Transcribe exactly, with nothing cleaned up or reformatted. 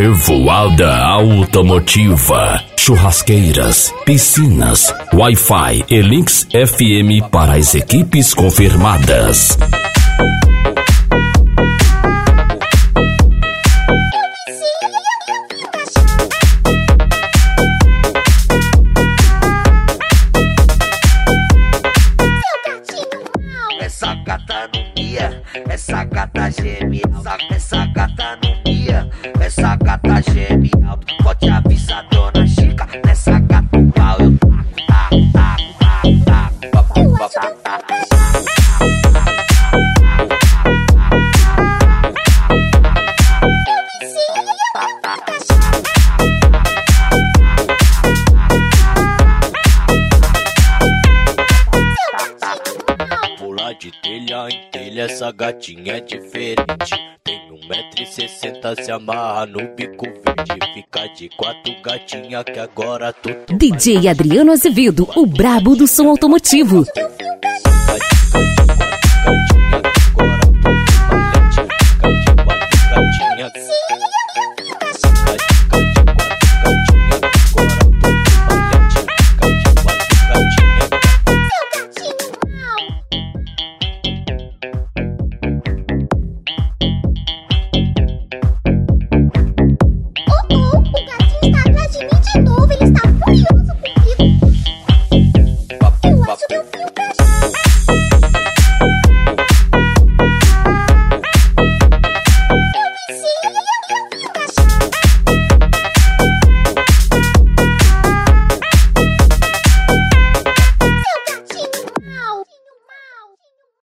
Revoada Automotiva, churrasqueiras, piscinas, Wi-Fi e links F M para as equipes confirmadas. Essa gata não mia, essa gata geme, essa, essa gata não mia, essa gata geme alto, pode avisar dona Chica, nessa gata o pau eu taco, taco, taco, taco, taco, taco, taco. De telha em telha, essa gatinha é diferente. Tem um metro e sessenta, se amarra no bico verde. Fica de quatro gatinha que agora tu... D J Adriano Azevedo, o brabo do som automotivo.